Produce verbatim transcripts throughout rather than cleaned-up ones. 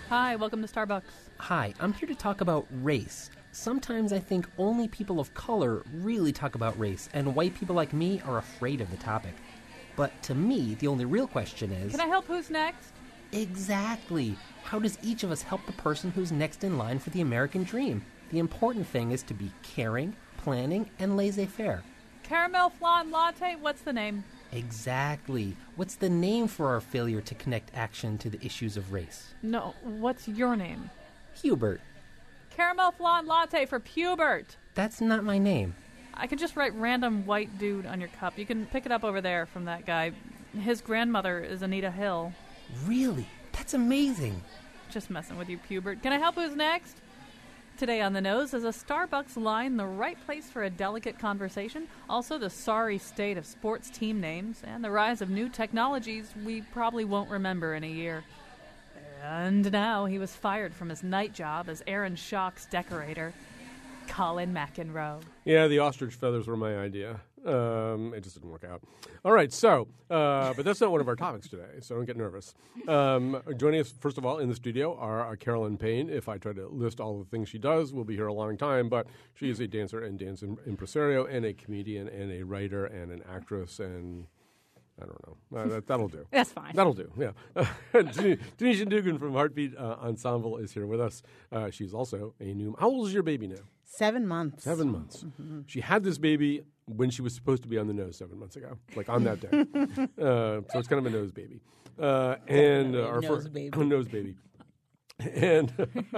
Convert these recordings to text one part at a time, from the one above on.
Hi, welcome to Starbucks. Hi, I'm here to talk about race. Sometimes I think only people of color really talk about race, and white people like me are afraid of the topic. But to me, the only real question is... Can I help who's next? Exactly. How does each of us help the person who's next in line for the American dream? The important thing is to be caring, planning, and laissez-faire. Caramel flan latte? What's the name? Exactly. What's the name for our failure to connect action to the issues of race? No, what's your name? Hubert. Caramel flan latte for Pubert. That's not my name. I could just write random white dude on your cup. You can pick it up over there from that guy. His grandmother is Anita Hill. Really? That's amazing. Just messing with you, Pubert. Can I help who's next? Today on The Nose is a Starbucks line the right place for a delicate conversation, also the sorry state of sports team names, and the rise of new technologies we probably won't remember in a year. And now he was fired from his night job as Aaron Schock's decorator, Colin McEnroe. Yeah, the ostrich feathers were my idea. Um, it just didn't work out. All right, so, uh, but that's not one of our topics today, so don't get nervous. Um, joining us, first of all, in the studio are uh, Carolyn Payne. If I try to list all the things she does, we'll be here a long time, but she is a dancer and dance im- impresario and a comedian and a writer and an actress and... I don't know. Uh, that, that'll do. That's fine. That'll do, yeah. Tanisha Dugan from Heartbeat uh, Ensemble is here with us. Uh, she's also a new... How old is your baby now? Seven months. Seven months. Mm-hmm. She had this baby when she was supposed to be on the nose seven months ago, like on that day. uh, so it's kind of a nose baby. Uh, and uh, our nose first baby. nose baby. And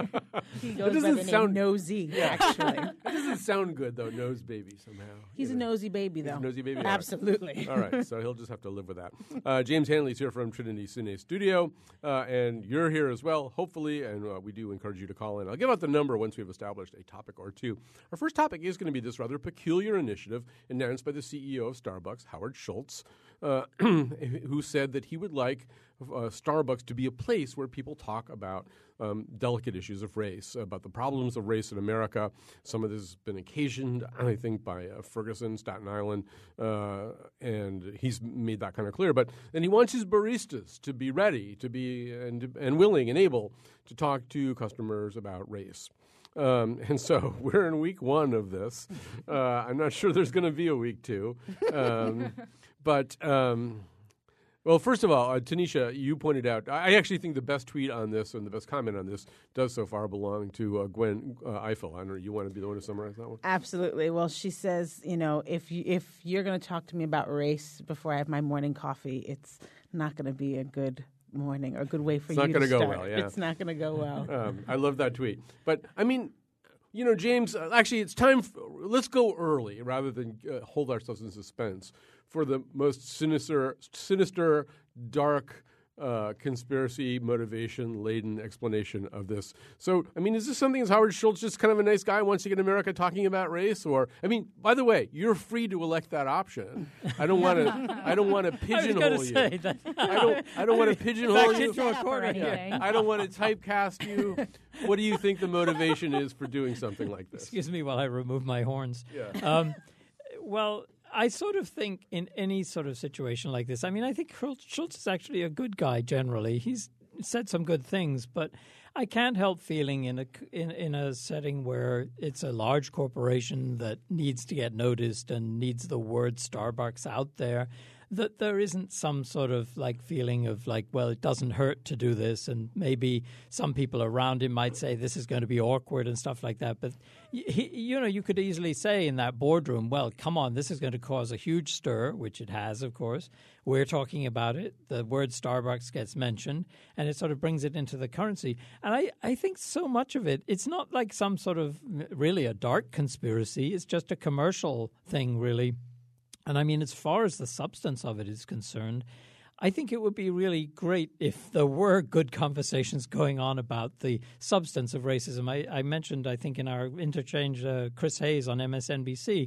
he goes doesn't by the sound name Nosy, actually. It doesn't sound good though, nose baby somehow. He's you a know. nosy baby, though. He's a nosy baby. Absolutely. All right, so he'll just have to live with that. Uh, James Hanley's here from Trinity Cine Studio, uh, and you're here as well, hopefully, and uh, we do encourage you to call in. I'll give out the number once we've established a topic or two. Our first topic is going to be this rather peculiar initiative announced by the C E O of Starbucks, Howard Schultz, uh, who said that he would like uh, Starbucks to be a place where people talk about um, delicate issues of race, about the problems of race in America. Some of this has been occasioned, I think, by uh, Ferguson, Staten Island, uh, and he's made that kind of clear. But then he wants his baristas to be ready, to be and and willing and able to talk to customers about race. Um, and so we're in week one of this. Uh, I'm not sure there's going to be a week two. Um, but, um, well, first of all, uh, Tanisha, you pointed out, I actually think the best tweet on this and the best comment on this does so far belong to uh, Gwen uh, Eiffel. I don't know, you want to be the one to summarize that one? Absolutely. Well, she says, you know, if, you, if you're going to talk to me about race before I have my morning coffee, it's not going to be a good morning or a good way for it's you not to gonna start. go well, yeah. It's not going to go well. um, I love that tweet. But, I mean, you know, James, uh, actually, it's time, f- let's go early rather than uh, hold ourselves in suspense for the most sinister, sinister, dark, uh, conspiracy motivation-laden explanation of this. So, I mean, is this something, is Howard Schultz just kind of a nice guy, wants to get America talking about race? Or, I mean, by the way, you're free to elect that option. I don't want to. I don't want to pigeonhole you. Say that. I don't. I don't want to pigeonhole you. into a corner here. I don't want to typecast you. What do you think the motivation is for doing something like this? Excuse me while I remove my horns. Yeah. Um, well, I sort of think in any sort of situation like this, I mean, I think Schultz is actually a good guy generally. He's said some good things, but I can't help feeling in a, in, in a setting where it's a large corporation that needs to get noticed and needs the word Starbucks out there, that there isn't some sort of like feeling of like, well, it doesn't hurt to do this. And maybe some people around him might say this is going to be awkward and stuff like that. But, he, you know, you could easily say in that boardroom, well, come on, this is going to cause a huge stir, which it has, of course. We're talking about it. The word Starbucks gets mentioned, and it sort of brings it into the currency. And I, I think so much of it, it's not like some sort of really a dark conspiracy. It's just a commercial thing, really. And I mean, as far as the substance of it is concerned, I think it would be really great if there were good conversations going on about the substance of racism. I, I mentioned, I think, in our interchange, uh, Chris Hayes on M S N B C,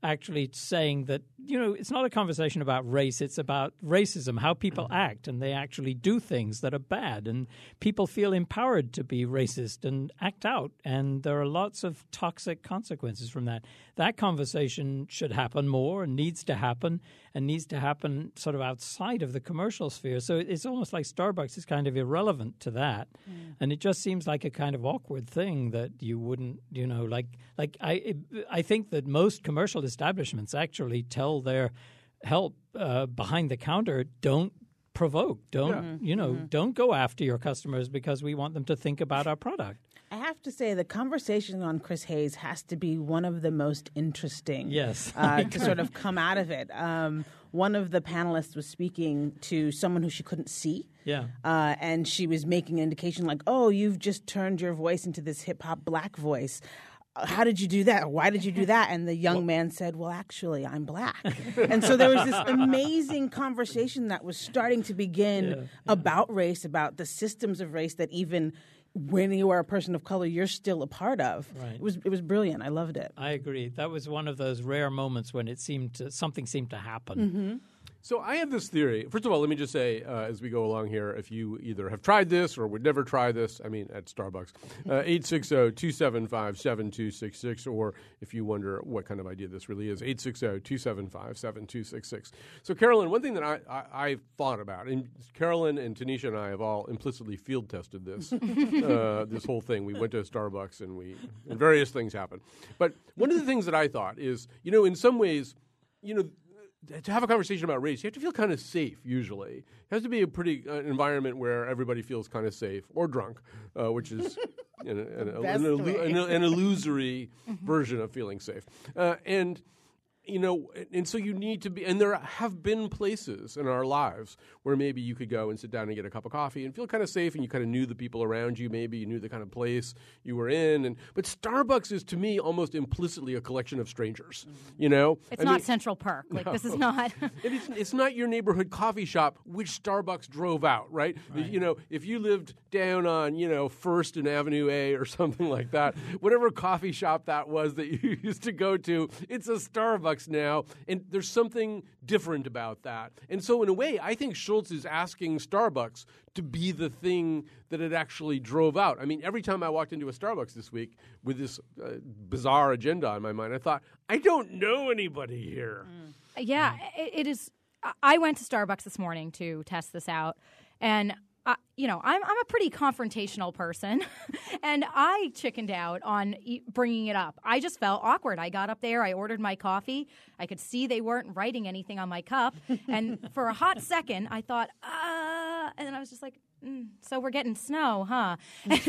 actually saying that, you know, it's not a conversation about race, it's about racism, how people act, and they actually do things that are bad, and people feel empowered to be racist and act out, and there are lots of toxic consequences from that. That conversation should happen more and needs to happen, and needs to happen sort of outside of the commercial sphere. So it's almost like Starbucks is kind of irrelevant to that, mm. and it just seems like a kind of awkward thing that you wouldn't, you know, like like I I think that most commercial establishments actually tell their help uh, behind the counter, don't provoke, don't yeah. you know, mm-hmm. don't go after your customers because we want them to think about our product. I have to say the conversation on Chris Hayes has to be one of the most interesting. Yes, uh, to sort of come out of it. Um, one of the panelists was speaking to someone who she couldn't see. Yeah. Uh, and she was making an indication like, oh, you've just turned your voice into this hip hop black voice. How did you do that? Why did you do that? And the young well, man said, well, actually, I'm black. And so there was this amazing conversation that was starting to begin yeah, yeah. about race, about the systems of race that even when you are a person of color, you're still a part of. Right. It was it was brilliant. I loved it. I agree. That was one of those rare moments when it seemed to, something seemed to happen. Mm-hmm. So I have this theory. First of all, let me just say, uh, as we go along here, if you either have tried this or would never try this, I mean, at Starbucks, uh, eight six zero, two seven five, seven two six six, or if you wonder what kind of idea this really is, eight six zero, two seven five, seven two six six. So, Carolyn, one thing that I, I, I've thought about, and Carolyn and Tanisha and I have all implicitly field tested this, uh, this whole thing. We went to Starbucks and we and various things happened. But one of the things that I thought is, you know, in some ways, you know, to have a conversation about race, you have to feel kind of safe, usually. It has to be a pretty uh, environment where everybody feels kind of safe, or drunk, uh, which is an, an, an, an, an, an illusory version of feeling safe. Uh, and, you know, and so you need to be, and there have been places in our lives where maybe you could go and sit down and get a cup of coffee and feel kind of safe, and you kind of knew the people around you, maybe you knew the kind of place you were in. And but Starbucks is, to me, almost implicitly a collection of strangers, you know? It's I not mean, Central Perk. Like, no. this is not. it is, it's not your neighborhood coffee shop, which Starbucks drove out, right? right? You know, if you lived down on, you know, First and Avenue A or something like that, whatever coffee shop that was that you used to go to, it's a Starbucks now. And there's something different about that. And so in a way, I think Schultz is asking Starbucks to be the thing that it actually drove out. I mean, every time I walked into a Starbucks this week with this uh, bizarre agenda on my mind, I thought, I don't know anybody here. Mm. Yeah, mm. It, it is. I went to Starbucks this morning to test this out. And Uh, you know, I'm I'm a pretty confrontational person, and I chickened out on e- bringing it up. I just felt awkward. I got up there, I ordered my coffee. I could see they weren't writing anything on my cup, and for a hot second, I thought, uh, and then I was just like, mm, so we're getting snow, huh?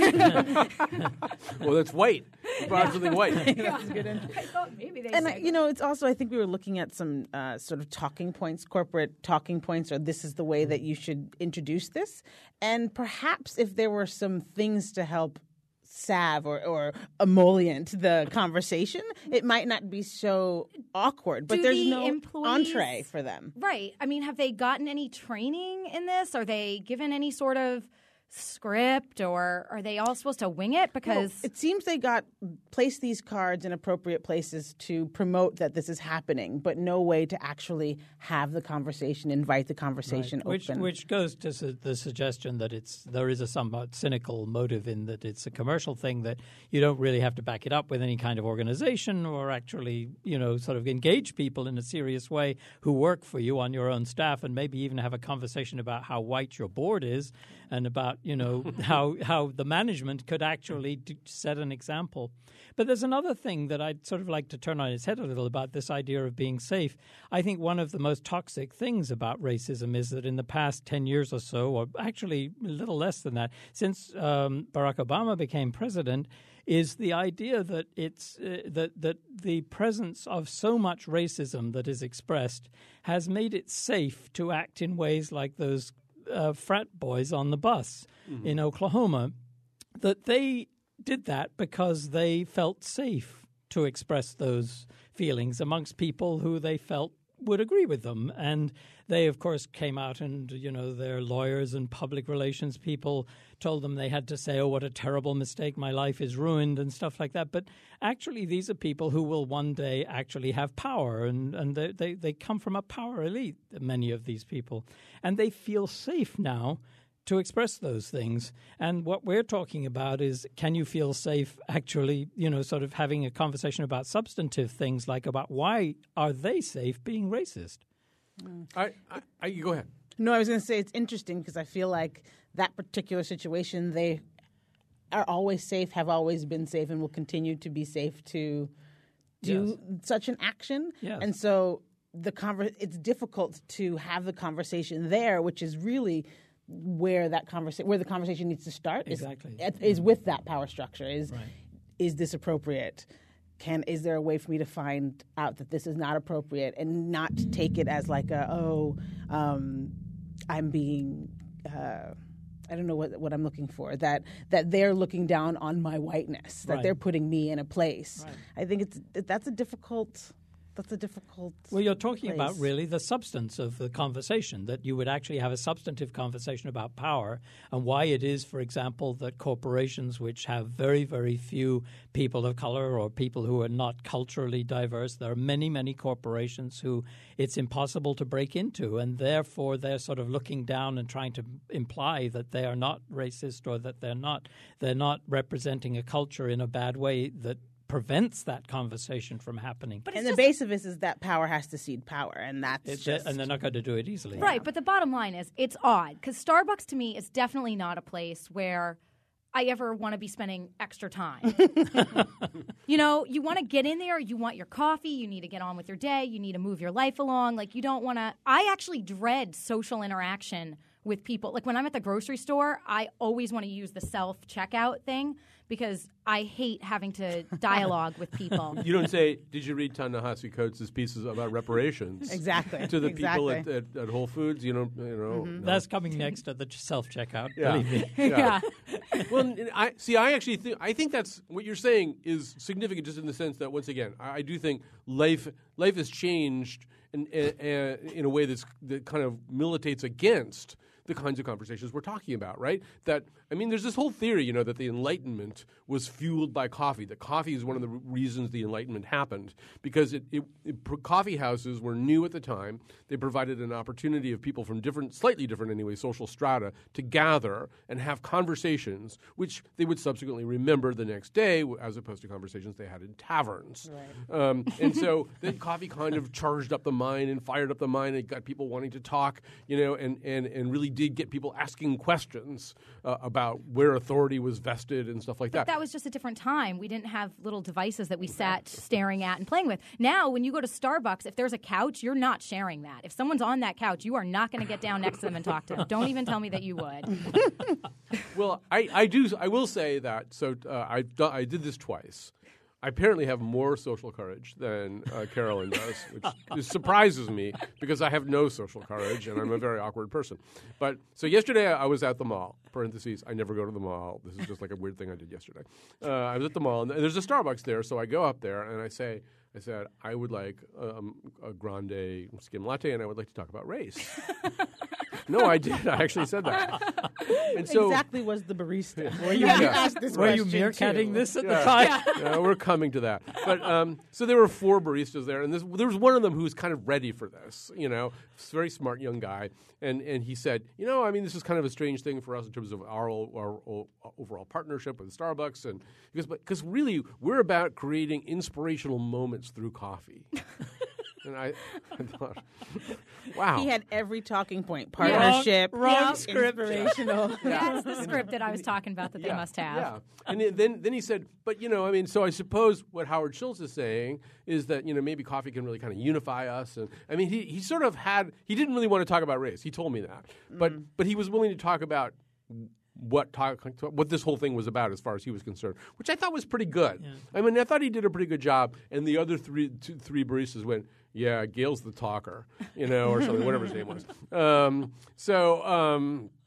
Well, that's white. You brought something white. Yeah. I thought maybe they. And said, you know, it's also, I think we were looking at some uh, sort of talking points, corporate talking points, or this is the way that you should introduce this. And perhaps if there were some things to help salve or, or emollient the conversation, it might not be so awkward. But Do there's the no employees- entree for them. Right. I mean, have they gotten any training in this? Are they given any sort of script, or are they all supposed to wing it? Because well, it seems they got placed these cards in appropriate places to promote that this is happening, but no way to actually have the conversation, invite the conversation right. which, open. Which goes to su- the suggestion that it's there is a somewhat cynical motive in that it's a commercial thing, that you don't really have to back it up with any kind of organization or actually, you know, sort of engage people in a serious way who work for you on your own staff, and maybe even have a conversation about how white your board is and about, you know, how how the management could actually do, set an example. But there's another thing that I'd sort of like to turn on its head a little about this idea of being safe. I think one of the most toxic things about racism is that in the past ten years or so, or actually a little less than that, since um, Barack Obama became president, is the idea that it's uh, that that the presence of so much racism that is expressed has made it safe to act in ways like those Uh, frat boys on the bus mm-hmm. in Oklahoma, that they did that because they felt safe to express those feelings amongst people who they felt would agree with them. And they, of course, came out and, you know, their lawyers and public relations people told them they had to say, oh, what a terrible mistake, my life is ruined and stuff like that. But actually, these are people who will one day actually have power, and, and they, they, they come from a power elite, many of these people. And they feel safe now to express those things. And what we're talking about is, can you feel safe actually, you know, sort of having a conversation about substantive things, like about why are they safe being racist? I, I, I you go ahead. No, I was going to say it's interesting because I feel like that particular situation, they are always safe, have always been safe, and will continue to be safe to do yes. such an action. Yes. And so the conver- it's difficult to have the conversation there, which is really where that conversation, where the conversation needs to start. Exactly. Is, is with that power structure. Is right. is this appropriate? Can is there a way for me to find out that this is not appropriate and not take it as like a oh um, I'm being uh, I don't know what what I'm looking for, that that they're looking down on my whiteness, that right. they're putting me in a place. Right. I think it's that's a difficult that's a difficult Well, you're talking place. about really the substance of the conversation, that you would actually have a substantive conversation about power and why it is, for example, that corporations which have very, very few people of color or people who are not culturally diverse, there are many, many corporations who it's impossible to break into, and therefore they're sort of looking down and trying to imply that they are not racist or that they're not they're not representing a culture in a bad way that prevents that conversation from happening. But and it's the just, base of this is that power has to cede power, and that's It's just and they're not going to do it easily. right, but the bottom line is it's odd because Starbucks to me is definitely not a place where I ever want to be spending extra time. You know, you want to get in there, you want your coffee, you need to get on with your day, you need to move your life along. Like, you don't want to – I actually dread social interaction with people. Like, when I'm at the grocery store, I always want to use the self-checkout thing because I hate having to dialogue with people. You don't say, did you read Ta-Nehisi Coates' pieces about reparations? exactly To the exactly. people at, at, at Whole Foods, you know, you know. Mm-hmm. No. That's coming next at the self-checkout, Yeah. believe me. Yeah. Well, I see. I actually think I think that's what you're saying is significant, just in the sense that once again, I, I do think life life has changed in, in, in a way that's that kind of militates against the kinds of conversations we're talking about, right? That, I mean, there's this whole theory, you know, that the Enlightenment was fueled by coffee, that coffee is one of the reasons the Enlightenment happened, because it, it, it, coffee houses were new at the time. They provided an opportunity of people from different, slightly different anyway, social strata to gather and have conversations, which they would subsequently remember the next day, as opposed to conversations they had in taverns. Right. Um, and so then coffee kind of charged up the mind and fired up the mind and got people wanting to talk, you know, and, and, and really did get people asking questions uh, about where authority was vested and stuff like But that. that was just a different time. We didn't have little devices that we sat staring at and playing with. Now, when you go to Starbucks, if there's a couch, you're not sharing that. If someone's on that couch, you are not going to get down next to them and talk to them. Don't even tell me that you would. Well, I, I do. I will say that. So uh, I I did this twice. I apparently have more social courage than uh, Carolyn does, which surprises me because I have no social courage and I'm a very awkward person. But so yesterday I was at the mall. Parentheses, I never go to the mall. This is just like a weird thing I did yesterday. Uh, I was at the mall and there's a Starbucks there, so I go up there and I say, I said, I would like um, a grande skim latte and I would like to talk about race. No, I did. I actually said that. And so, exactly was the barista. Were you, Yeah. you asked this Were you question meerkatting too. this at Yeah. the time? Yeah, we're coming to that. But um, so there were four baristas there, and this, there was one of them who was kind of ready for this. You know, very smart young guy, and and he said, you know, I mean, this is kind of a strange thing for us in terms of our, our, our overall partnership with Starbucks, and because because really we're about creating inspirational moments through coffee. And I, I thought, wow. He had every talking point: partnership, Wrong- wrong yeah, script. inspirational. That's the script that I was talking about that they must have. Yeah, and then- then then he said, but you know, I mean, so I suppose what Howard Schultz is saying is that you know maybe coffee can really kind of unify us, and I mean he he sort of had he didn't really want to talk about race. He told me that, but Mm. but he was willing to talk about what talk, what this whole thing was about as far as he was concerned, which I thought was pretty good. I mean, I thought he did a pretty good job, and the other three two, three baristas went, yeah, Gail's the talker, you know, or something, whatever his name was. Um, so. Um,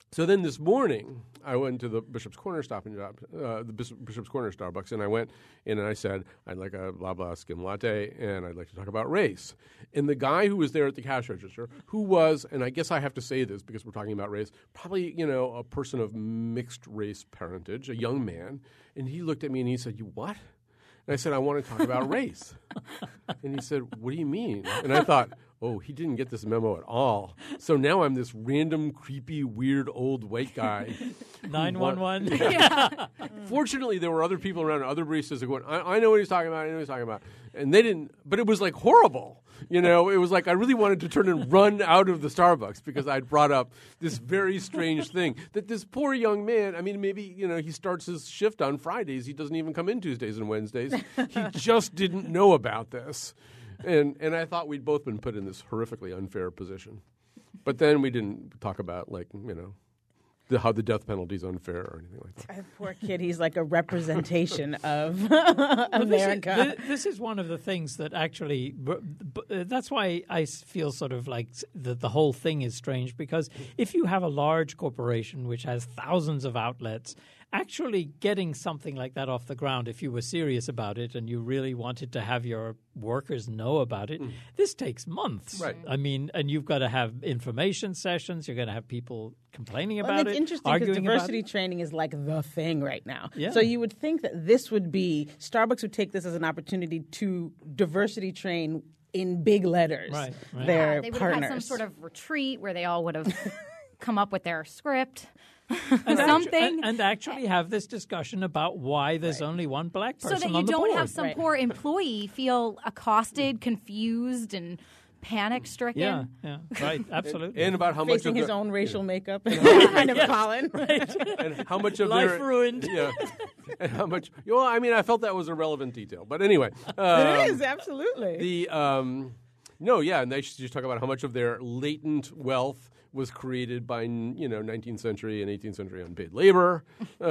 So then this morning, I went to the Bishop's Corner Stop and Shop, uh, the Bishop, Bishop's Corner Starbucks, and I went in and I said, I'd like a blah, blah skim latte, and I'd like to talk about race. And the guy who was there at the cash register, who was, and I guess I have to say this because we're talking about race, probably, you know, a person of mixed race parentage, a young man, and he looked at me and he said, you what? And I said, I want to talk about race. And he said, what do you mean? And I thought, oh, he didn't get this memo at all. So now I'm this random, creepy, weird, old white guy. nine one one. Fortunately, there were other people around, other baristas who went, I, I know what he's talking about, I know what he's talking about. And they didn't, but it was like horrible. You know, it was like I really wanted to turn and run out of the Starbucks because I'd brought up this very strange thing that this poor young man, I mean, maybe, you know, he starts his shift on Fridays. He doesn't even come in Tuesdays and Wednesdays. He just didn't know about this. And and I thought we'd both been put in this horrifically unfair position. But then we didn't talk about, like, you know, the, how the death penalty is unfair or anything like that. That poor kid, he's like a representation of Well, America. This is, th- this is one of the things that actually, b- b- uh, that's why I s- feel sort of like the, the whole thing is strange, because if you have a large corporation which has thousands of outlets, actually getting something like that off the ground, if you were serious about it and you really wanted to have your workers know about it, mm. this takes months. Right. I mean, and you've got to have information sessions. You're going to have people complaining about well, and it's it, interesting because arguing diversity about it. training is like the thing right now. Yeah. So you would think that this would be, Starbucks would take this as an opportunity to diversity train in big letters. Right, right. Their Yeah, they would partners. have had some sort of retreat where they all would have come up with their script. And something. actu- and, and actually have this discussion about why there's right. only one black person so that you on the don't board. have some Right. poor employee feel accosted, confused, and panic stricken. Yeah, yeah, right, absolutely. And about how much facing of his the, own racial makeup. kind of Colin. and how much of Life their ruined. Yeah, and how much? Well, I mean, I felt that was a relevant detail, but anyway, um, It is, absolutely. the um, no, yeah, and they should just talk about how much of their latent wealth was created by, you know, nineteenth century and eighteenth century unpaid labor,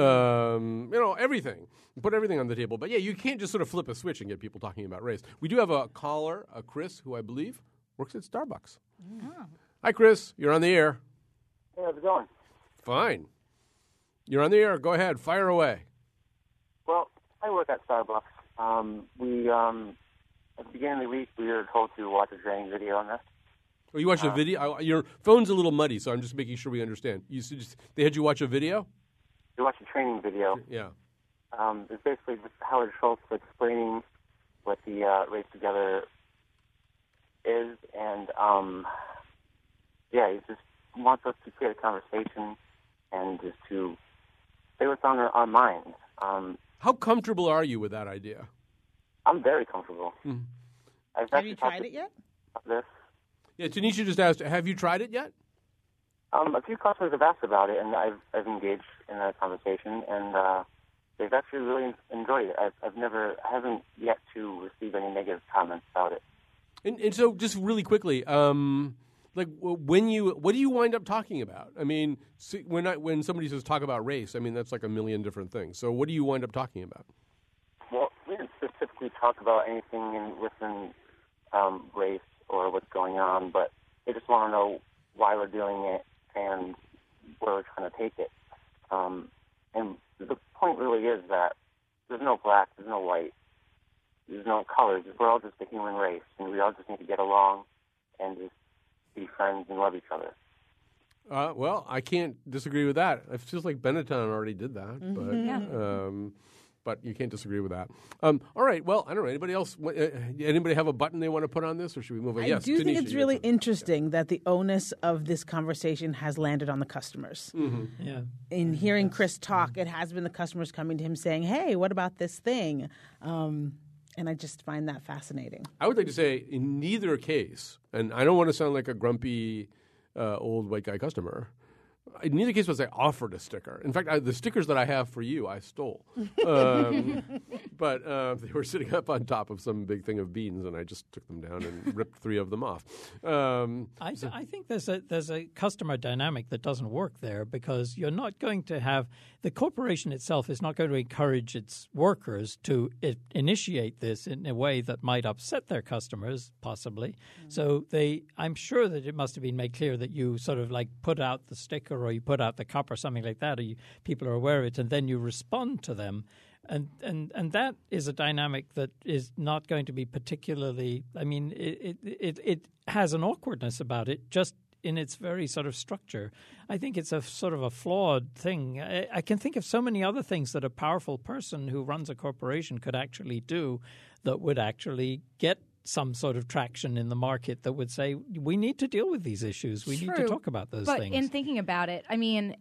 um, you know, everything. Put everything on the table. But yeah, you can't just sort of flip a switch and get people talking about race. We do have a caller, a Chris, who I believe works at Starbucks. Oh. Hi, Chris. You're on the air. Hey, how's it going? Fine. You're on the air. Go ahead. Fire away. Well, I work at Starbucks. Um, we, um, at the beginning of the week, we were told to watch a training video on this. Oh, you watched a video? I, your phone's a little muddy, so I'm just making sure we understand. You just, they had you watch a video? We watched a training video. Yeah. Um, it's basically just Howard Schultz explaining what the uh, Race Together is, and um, yeah, he just wants us to create a conversation and just to say what's on our, our minds. Um, How comfortable are you with that idea? I'm very comfortable. Mm. I've Have actually you talked tried to- it yet? about this. Yeah, Tanisha just asked, have you tried it yet? Um, a few customers have asked about it, and I've, I've engaged in that conversation, and uh, they've actually really enjoyed it. I've, I've never, I haven't yet to receive any negative comments about it. And, and so, just really quickly, um, like when you, what do you wind up talking about? I mean, see, when I, when somebody says talk about race, I mean that's like a million different things. So, what do you wind up talking about? Well, we didn't specifically talk about anything in, within um, race or what's going on, but they just want to know why we're doing it and where we're trying to take it. Um, and the point really is that there's no black, there's no white, there's no colors. We're all just a human race, and we all just need to get along and just be friends and love each other. Uh, well, I can't disagree with that. It feels like Benetton already did that, Mm-hmm. but Yeah. um, but you can't disagree with that. Um, all right. Well, I don't know. Anybody else? Uh, anybody have a button they want to put on this, or should we move on? I yes, do think Tanisha, it's you really had something. interesting that the onus of this conversation has landed on the customers. Yeah. In hearing Chris talk, it has been the customers coming to him saying, hey, what about this thing? Um, and I just find that fascinating. I would like to say, in neither case, and I don't want to sound like a grumpy uh, old white guy customer. In neither case was I offered a sticker. In fact, I, the stickers that I have for you, I stole. Um, but uh, they were sitting up on top of some big thing of beans, and I just took them down and ripped three of them off. Um, I, th- I think there's a there's a customer dynamic that doesn't work there, because you're not going to have the corporation itself is not going to encourage its workers to I- initiate this in a way that might upset their customers, possibly. Mm-hmm. So they, I'm sure that it must have been made clear that you sort of like put out the sticker sticker or you put out the cup or something like that, or you, people are aware of it, and then you respond to them. And, and and that is a dynamic that is not going to be particularly, I mean, it, it, it, it has an awkwardness about it just in its very sort of structure. I think it's a sort of a flawed thing. I, I can think of so many other things that a powerful person who runs a corporation could actually do that would actually get some sort of traction in the market that would say, we need to deal with these issues. We True, need to talk about those but things. But in thinking about it, I mean,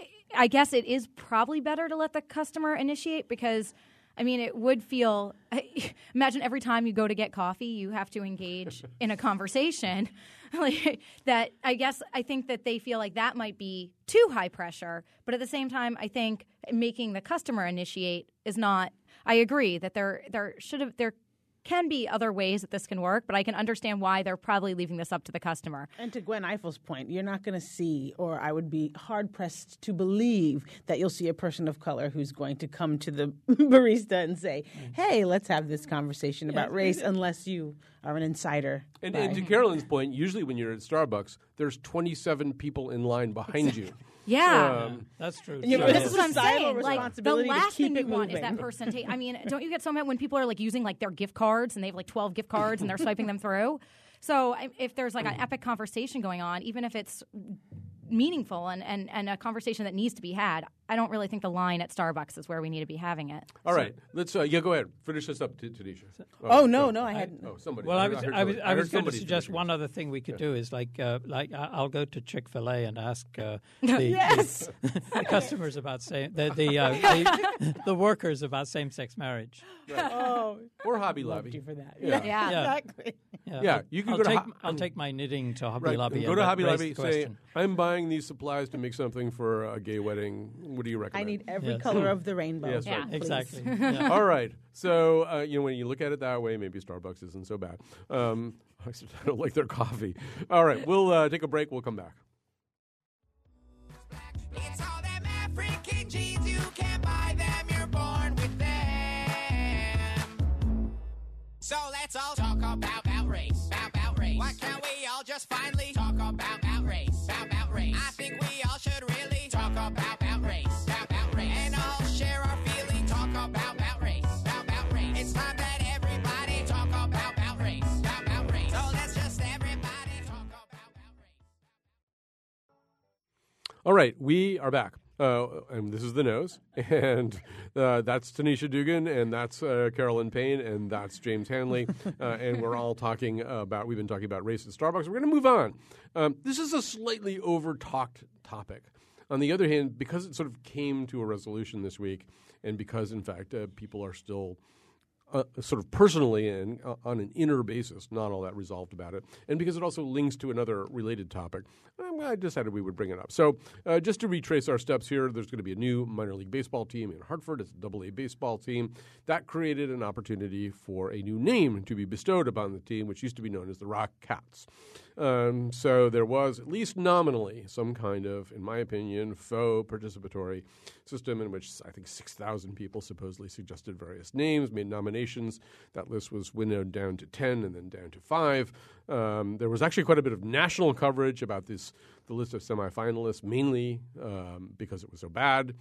I guess it is probably better to let the customer initiate because, I mean, it would feel – imagine every time you go to get coffee, you have to engage in a conversation. like, that I guess I think that they feel like that might be too high pressure. But at the same time, I think making the customer initiate is not – I agree that there there should have – there can be other ways that this can work, but I can understand why they're probably leaving this up to the customer. And to Gwen Eifel's point, you're not going to see, or I would be hard-pressed to believe that you'll see a person of color who's going to come to the barista and say, hey, let's have this conversation about race, unless you are an insider. And, by- and to Carolyn's point, usually when you're at Starbucks, there's twenty-seven people in line behind you. Yeah. Um, That's true. And you So- have This is what I'm societal saying. Like, the responsibility to last keep thing it you want is moving. that person take. I mean, don't you get so mad when people are like using like their gift cards and they have like twelve gift cards and they're swiping them through? So I- if there's like an epic conversation going on, even if it's meaningful and, and, and a conversation that needs to be had, I don't really think the line at Starbucks is where we need to be having it. all right. Let's, uh, yeah, go ahead. Finish this up, T- Tanisha. Oh, no, no, I hadn't. Oh, somebody. Well, I heard was, somebody. I was, I heard was going to somebody suggest finishing one it. other thing we could do is like, uh, like I- I'll go to Chick-fil-A and ask uh, the, Yes. the, the customers about same the the, uh, the the workers about same-sex marriage. Oh, Or Hobby loved Lobby. you for that. Yeah. Yeah. Yeah. Exactly. Yeah, Yeah, I'll- you can I'll go to take, Ho- I'll take my knitting to Hobby Right. Lobby. Go and to ra- Hobby raise Lobby, the say, question. I'm buying these supplies to make something for a gay wedding. What do you I recommend? need every Yes. color of the rainbow. Yes, Yeah. right. please. Exactly. Yeah. All right. So, uh, you know, when you look at it that way, maybe Starbucks isn't so bad. Um, I don't like their coffee. All right. We'll uh, take a break. We'll come back. It's all them African genes, you can't buy them, you're born with them. So let's all talk about, about race, about, about race. Why can't we all just finally talk about, about race, about, about race? I think we all should really talk about, about race, about, about race. And all share our feeling, talk about, about race, about, about race. It's time that everybody talk about, about race, about, about race. So let's just everybody talk about, about race. All right. We are back. Uh, and this is The Nose. And uh, that's Tanisha Dugan, and that's uh, Carolyn Payne, and that's James Hanley. Uh, and we're all talking about, we've been talking about race at Starbucks. We're going to move on. Um, this is a slightly over-talked topic. On the other hand, because it sort of came to a resolution this week, and because, in fact, uh, people are still uh, sort of personally and uh, on an inner basis not all that resolved about it, and because it also links to another related topic, um, I decided we would bring it up. So uh, just to retrace our steps here, there's going to be a new minor league baseball team in Hartford. It's a double A baseball team. That created an opportunity for a new name to be bestowed upon the team, which used to be known as the Rock Cats. Um, so there was, at least nominally, some kind of, in my opinion, faux participatory system in which I think six thousand people supposedly suggested various names, made nominations. That list was winnowed down to ten and then down to five. Um, there was actually quite a bit of national coverage about this, the list of semifinalists, mainly um, because it was so bad.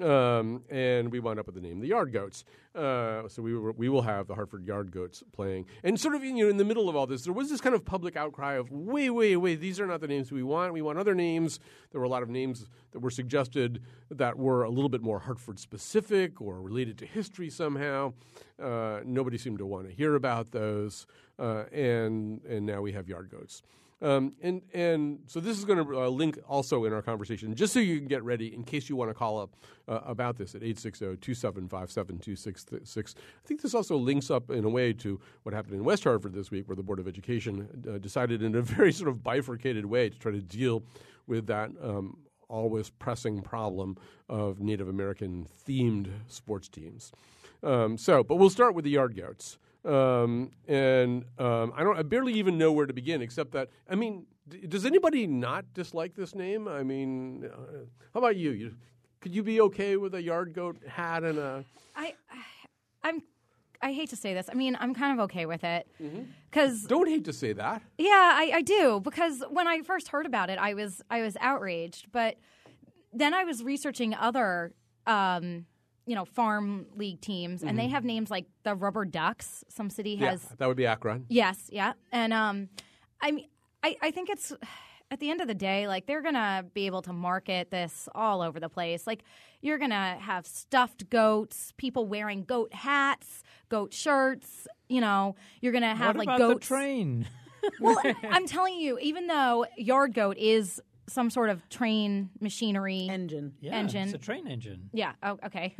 Um, and we wound up with the name the Yard Goats. Uh, so we were, we will have the Hartford Yard Goats playing. And sort of, you know, in the middle of all this, there was this kind of public outcry of, wait, wait, wait, these are not the names we want. We want other names. There were a lot of names that were suggested that were a little bit more Hartford specific or related to history somehow. Uh, nobody seemed to want to hear about those. Uh, and and now we have Yard Goats. Um, and and so this is going to uh, link also in our conversation, just so you can get ready in case you want to call up uh, about this at eight six zero, two seven five, seven two six six. I think this also links up in a way to what happened in West Hartford this week, where the Board of Education uh, decided in a very sort of bifurcated way to try to deal with that um, always pressing problem of Native American themed sports teams. Um, so, but we'll start with the Yard Goats. Um, and um, I don't. I barely even know where to begin, except that I mean, d- does anybody not dislike this name? I mean, uh, how about you? you? Could you be okay with a Yard Goat hat and a? I, I'm. I hate to say this. I mean, I'm kind of okay with it because Don't hate to say that. yeah, I, I do because when I first heard about it, I was I was outraged. But then I was researching other, um, you know, farm league teams, and they have names like the Rubber Ducks. Some city Yeah, has. that would be Akron. Yes, yeah, and um, I mean, I, I think it's at the end of the day, like they're gonna be able to market this all over the place. Like you're gonna have stuffed goats, people wearing goat hats, goat shirts. You know, you're gonna have what like about goats. the train? Well, I'm telling you, even though yard goat is some sort of train machinery Engine. Yeah, engine. it's a train engine. Yeah. Oh, okay.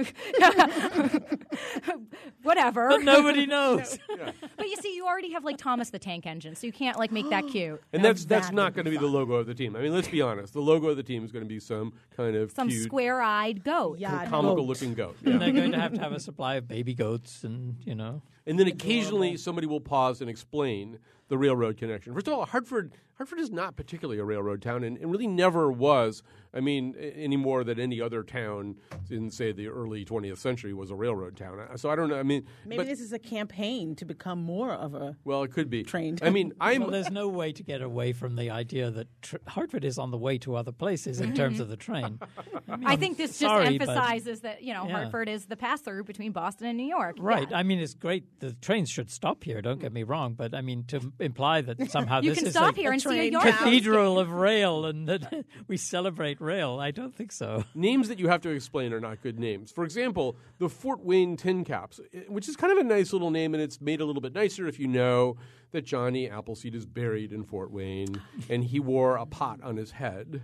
Whatever. But nobody knows. But you see, you already have like Thomas the Tank Engine, so you can't like make that cute. And Now that's that's that not would going to be be the fun. logo of the team. I mean, let's be honest. The logo of the team is going to be some kind of Some cute, square-eyed goat. Yeah, comical-looking goat. And Yeah. they're going to have to have a supply of baby goats, and you know. And then occasionally somebody will pause and explain the railroad connection. First of all, Hartford Hartford is not particularly a railroad town, and it really never was. I mean, a- any more than any other town in, say, the early twentieth century was a railroad town. Uh, So I don't know. I mean, Maybe but, this is a campaign to become more of a well, it could be. train I mean, I'm. Well, there's no way to get away from the idea that tr- Hartford is on the way to other places in terms of the train. I, mean, I I'm think this just sorry, but- emphasizes that, you know, Yeah. Hartford is the pass-through between Boston and New York. Right. Yeah. I mean, it's great. The trains should stop here. Don't get me wrong, but I mean to imply that somehow You this can is stop a here and see a train yard goat. cathedral of rail, and that we celebrate rail. I don't think so. Names that you have to explain are not good names. For example, the Fort Wayne Tin Caps, i- which is kind of a nice little name, and it's made a little bit nicer if you know that Johnny Appleseed is buried in Fort Wayne, and he wore a pot on his head,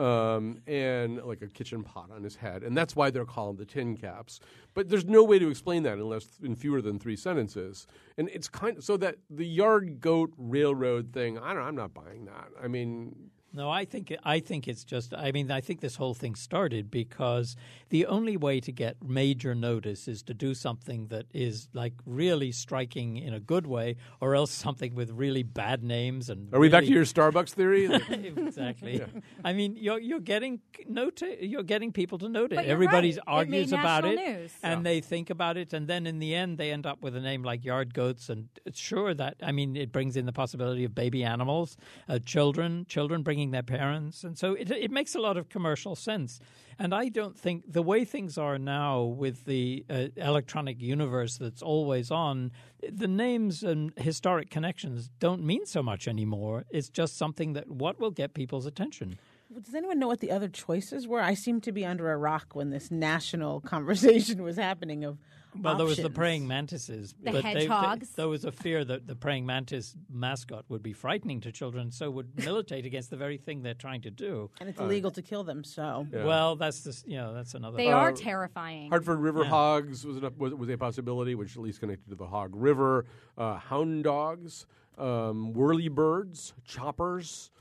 um, and like a kitchen pot on his head, and that's why they're called the Tin Caps. But there's no way to explain that unless in fewer than three sentences, and it's kind of so that the yard goat railroad thing. I don't. I'm not buying that. I mean. No, I think I think it's just. I mean, I think this whole thing started because the only way to get major notice is to do something that is like really striking in a good way, or else something with really bad names. And Are we back to really- your Starbucks theory? exactly. I mean, you're you're getting noti- you're getting people to notice. But you're Everybody right. It argues made about it, national news. and they think about it, and then in the end, they end up with a name like yard goats. And it's sure that I mean, it brings in the possibility of baby animals, uh, children, children bringing their parents, and so it it makes a lot of commercial sense. And I don't think the way things are now with the uh, electronic universe that's always on, the names and historic connections don't mean so much anymore. It's just something that what will get people's attention. Does anyone know what the other choices were? I seem to be under a rock when this national conversation was happening of Well, there was the options. praying mantises. The but they- they- hedgehogs. there was a fear that the praying mantis mascot would be frightening to children, so would militate against the very thing they're trying to do. And it's illegal to kill them, so. Yeah. Well, that's the, you know, that's another. They Uh, are terrifying. Hartford River Yeah. hogs was, an, was was a possibility, which at least connected to the Hog River. Uh, hound dogs, um, whirlybirds, choppers.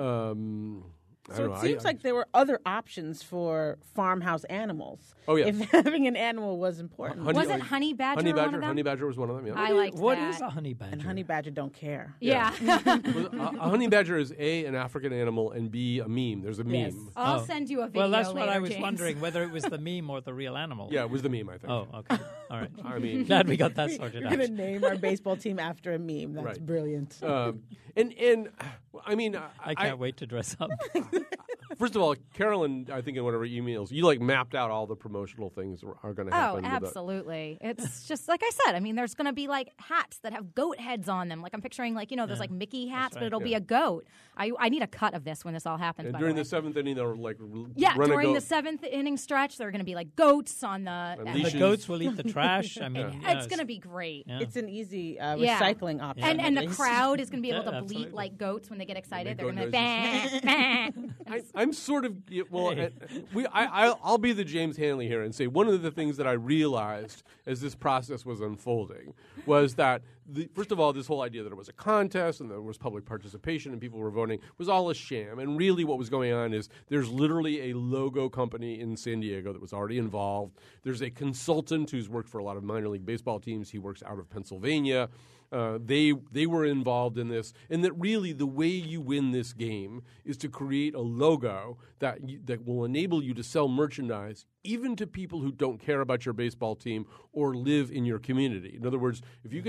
Um, I So don't it know, seems I- like there were other options for farmhouse animals. Oh, yeah. If having an animal was important. Honey- Wasn't honey badger honey one badger. of them? Honey badger was one of them. Yeah. I liked What that. is a honey badger? and honey badger don't care. Yeah. Well, a, a honey badger is A, an African animal, and B, a meme. There's a meme. Yes. I'll Oh. send you a video Well, that's what later, I was James. wondering, whether it was the meme or the real animal. Yeah, it was the meme, I think. Oh, okay. All right. I mean, Glad we got that sorted We're out. going to name our baseball team after a meme. That's Right. brilliant. um, and and I mean, I can't wait to dress up. First of all, Carolyn, I think in one of her emails, you like mapped out all the promotional things that are going to Oh, happen. with it. absolutely. It's just like I said. I mean, there's going to be like hats that have goat heads on them. Like I'm picturing, like you know, there's like Mickey hats, but right, it'll be yeah. a goat. I I need a cut of this when this all happens. And by during the, the way. seventh inning, they'll like r- yeah, run a during goat. the seventh inning stretch, there are going to be like goats on the. And and The leashes. goats will eat the trash. I mean, yeah, it's going to be great. yeah. It's an easy uh, Yeah. recycling option. And and at the least. crowd is going to be able Yeah, to absolutely. bleat like goats when they get excited. They They're make going to goat bah, bah. I, I'm sort of yeah, well. Hey. uh, we, I, I'll, I'll be the James Hanley here and say one of the things that I realized as this process was unfolding was that the, first of all, this whole idea that it was a contest and there was public participation and people were voting was all a sham. And really, what was going on is there's literally a logo company in San Diego that was already involved. There's a consultant who's worked for a lot of minor league baseball teams. He works out of Pennsylvania. Uh, they they were involved in this, and that really the way you win this game is to create a logo that you, that will enable you to sell merchandise even to people who don't care about your baseball team or live in your community. In other words, if you can have a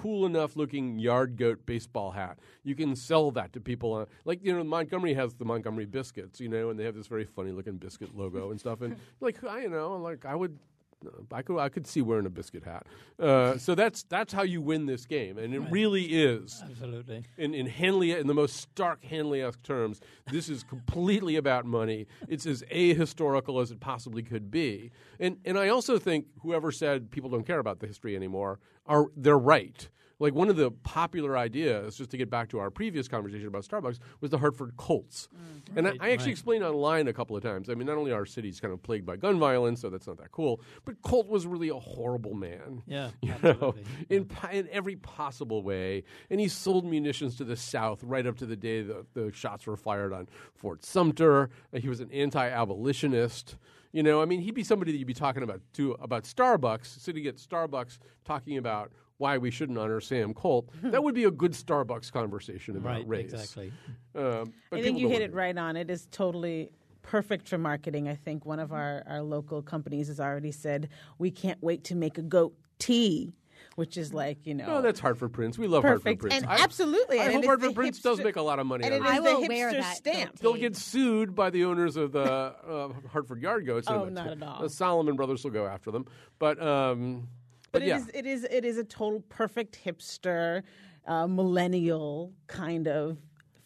cool enough looking yard goat baseball hat. You can sell that to people. Uh, like, you know, Montgomery has the Montgomery Biscuits, you know, and they have this very funny looking biscuit logo and stuff. And like, I, you know, like I would, I could, I could see wearing a biscuit hat. Uh, so that's that's how you win this game, and it Right. really is. Absolutely. In in Hanley, in the most stark Hanley-esque terms, this is completely about money. It's as ahistorical as it possibly could be. And and I also think whoever said people don't care about the history anymore are they're right. Like one of the popular ideas, just to get back to our previous conversation about Starbucks, was the Hartford Colts. Mm-hmm. And I, I actually right. explained online a couple of times. I mean, not only are cities kind of plagued by gun violence, so that's not that cool, but Colt was really a horrible man. Yeah, You absolutely. know, in, po- in every possible way. And he sold munitions to the South right up to the day the, the shots were fired on Fort Sumter. Uh, he was an anti-abolitionist. You know, I mean, he'd be somebody that you'd be talking about too, about Starbucks, sitting at Starbucks talking about why we shouldn't honor Sam Colt. That would be a good Starbucks conversation about Right, race. exactly. Um, but I think people you don't hit wanna it do right on. It is totally perfect for marketing. I think one of our, our local companies has already said, we can't wait to make a goat tea, which is like, you know. Oh, that's Hartford Prince. We love perfect. Hartford Prince. And I, absolutely. I and hope it is Hartford the Prince hipster- does make a lot of money And out it of is it. I the will wear hipster that stamp. goat They'll tea. get sued by the owners of the uh, Hartford Yard Goats. Oh, and the, not at all. The Solomon brothers will go after them. But, um, But, but it yeah. is it is it is a total perfect hipster, uh, millennial kind of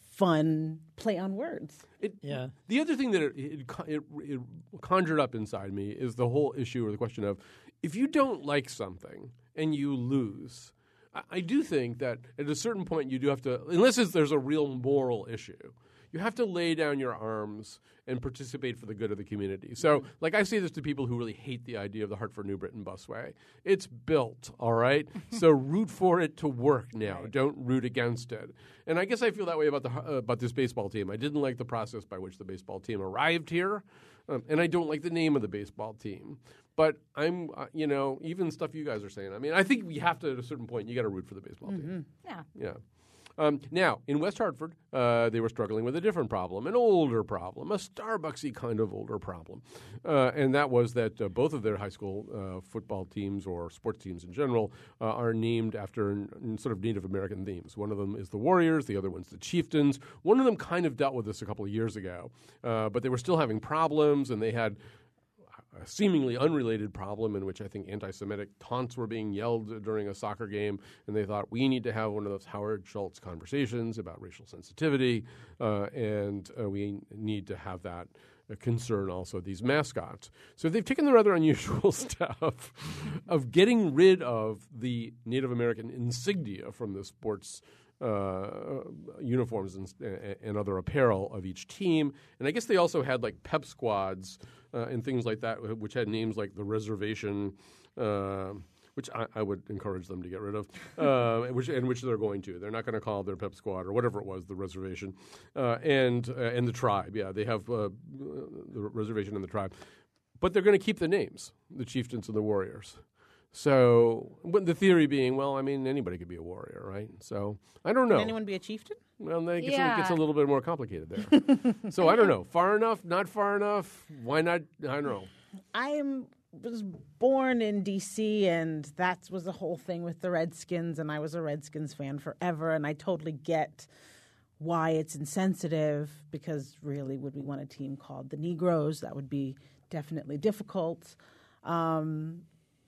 fun play on words. It, Yeah. The other thing that it, it, it, it conjured up inside me is the whole issue or the question of if you don't like something and you lose, I, I do think that at a certain point you do have to, unless it's, there's a real moral issue, you have to lay down your arms and participate for the good of the community. So, like I say this to people who really hate the idea of the Hartford New Britain busway. It's built, all right? So root for it to work now. Don't root against it. And I guess I feel that way about the uh, about this baseball team. I didn't like the process by which the baseball team arrived here, um, and I don't like the name of the baseball team. But I'm, uh, you know, even stuff you guys are saying. I mean, I think we have to, at a certain point, you got to root for the baseball team. Yeah. Yeah. Um, now, in West Hartford, uh, they were struggling with a different problem, an older problem, a Starbucksy kind of older problem. Uh, and that was that uh, both of their high school uh, football teams or sports teams in general uh, are named after n- n- sort of Native American themes. One of them is the Warriors, the other one's the Chieftains. One of them kind of dealt with this a couple of years ago, uh, but they were still having problems, and they had a seemingly unrelated problem in which I think anti-Semitic taunts were being yelled during a soccer game, and they thought we need to have one of those Howard Schultz conversations about racial sensitivity, uh, and uh, we need to have that uh, concern also these mascots. So they've taken the rather unusual step of getting rid of the Native American insignia from the sports Uh, uniforms and, and other apparel of each team. And I guess they also had like pep squads uh, and things like that, which had names like the Reservation, uh, which I, I would encourage them to get rid of, uh, which, and which they're going to. They're not going to call it their pep squad or whatever it was, the Reservation. Uh, and, uh, and the Tribe, yeah, they have uh, the Reservation and the Tribe. But they're going to keep the names, the Chieftains and the Warriors. So, but the theory being, well, I mean, anybody could be a warrior, right? So, I don't know. Can anyone be a chieftain? Well, I guess Yeah. it gets a little bit more complicated there. So, I don't know. Far enough? Not far enough? Why not? I don't know. I am was born in D C, and that was the whole thing with the Redskins, and I was a Redskins fan forever, and I totally get why it's insensitive, because really, would we want a team called the Negroes? That would be definitely difficult. Um,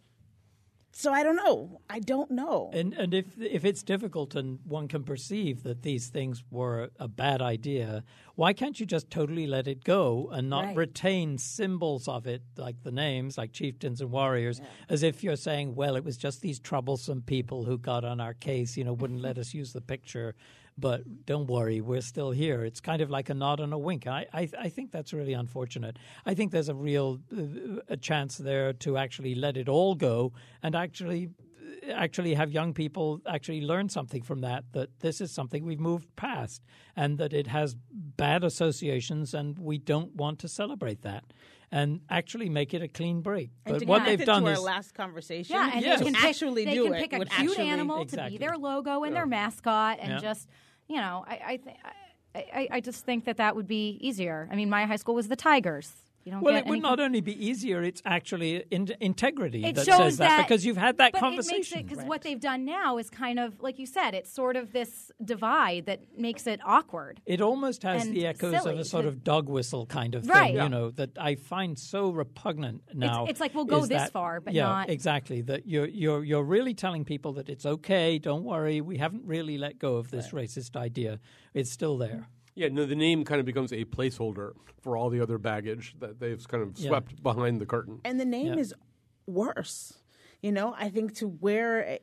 so I don't know. I don't know. And and if if it's difficult and one can perceive that these things were a bad idea, why can't you just totally let it go and not Right. retain symbols of it, like the names, like chieftains and warriors, as if you're saying, well, it was just these troublesome people who got on our case, you know, wouldn't let us use the picture. But don't worry, we're still here. It's kind of like a nod and a wink. I, I, I think that's really unfortunate. I think there's a real uh, a chance there to actually let it all go and actually actually have young people actually learn something from that, that this is something we've moved past and that it has bad associations and we don't want to celebrate that. And actually make it a clean break. And But to what connect they've it done to is our last conversation, Yeah, and Yes. they can to pick, actually they do can it pick a would cute actually- animal Exactly. to be their logo and their mascot, and Yeah. just you know, I I, th- I I I just think that that would be easier. I mean, my high school was the Tigers. You don't Well, get it would any- not only be easier; it's actually in- integrity It that shows says that, that- because you've had that but conversation. it makes it because what they've done now is kind of like you said. It's sort of this divide that makes it awkward. It almost has and the echoes silly of a sort to- of dog whistle kind of thing, Right. you Yeah. know, that I find so repugnant now. it's like, we'll go is this that- far, but yeah, not- exactly. That you're you're you're really telling people that it's okay. Don't worry, we haven't really let go of this racist idea. It's still there. Yeah, no, the name kind of becomes a placeholder for all the other baggage that they've kind of Yeah. swept behind the curtain. And the name Yeah. is worse. You know, I think to wear